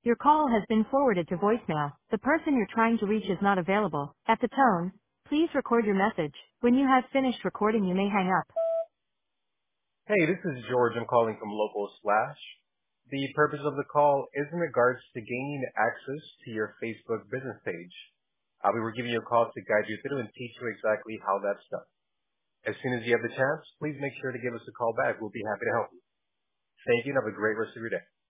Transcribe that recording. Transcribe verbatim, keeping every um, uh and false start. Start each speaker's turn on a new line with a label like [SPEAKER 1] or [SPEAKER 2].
[SPEAKER 1] Your call has been forwarded to voicemail. The person you're trying to reach is not available. At the tone, please record your message. When you have finished recording, you may hang up.
[SPEAKER 2] Hey, this is George. I'm calling from Local Slash. The purpose of the call is in regards to gaining access to your Facebook business page. Uh, we were giving you a call to guide you through and teach you exactly how that's done. As soon as you have the chance, please make sure to give us a call back. We'll be happy to help you. Thank you and have a great rest of your day.